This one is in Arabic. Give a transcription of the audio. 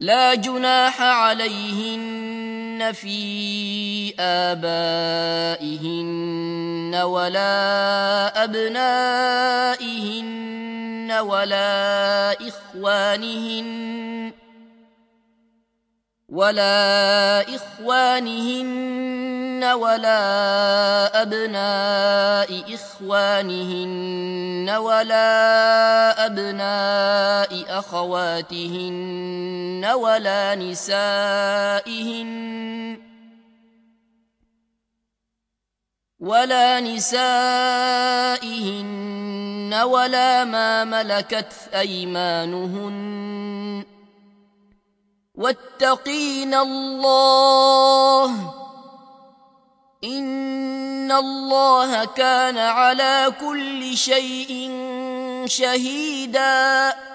لا جناح عليهن في آبائهن ولا أبنائهن ولا إخوانهن ولا أبناء إخوانهن ولا أبناء أخواتهن ولا نسائهن ولا ما ملكت أيمانهن واتقين الله إن الله كان على كل شيء شهيدا.